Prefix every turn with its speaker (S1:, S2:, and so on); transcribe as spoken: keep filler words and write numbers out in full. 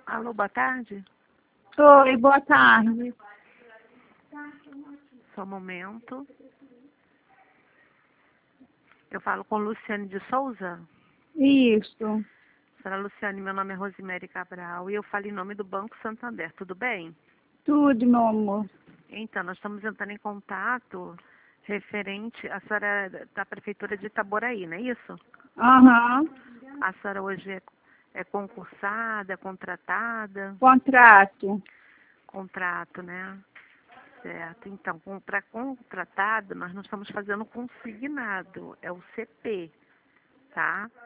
S1: Alô, boa tarde.
S2: Oi, boa tarde.
S1: Só um momento. Eu falo com Luciane de Souza.
S2: Isso.
S1: Senhora Luciane, meu nome é Rosemary Cabral e eu falo em nome do Banco Santander. Tudo bem?
S2: Tudo, meu amor.
S1: Então, nós estamos entrando em contato referente... A senhora é da Prefeitura de Itaboraí, não é isso?
S2: Aham.
S1: A senhora hoje é, é concursada, é contratada?
S2: Contrato.
S1: Contrato, né? Certo. Então, para contratado, nós não estamos fazendo consignado, é o C P, tá?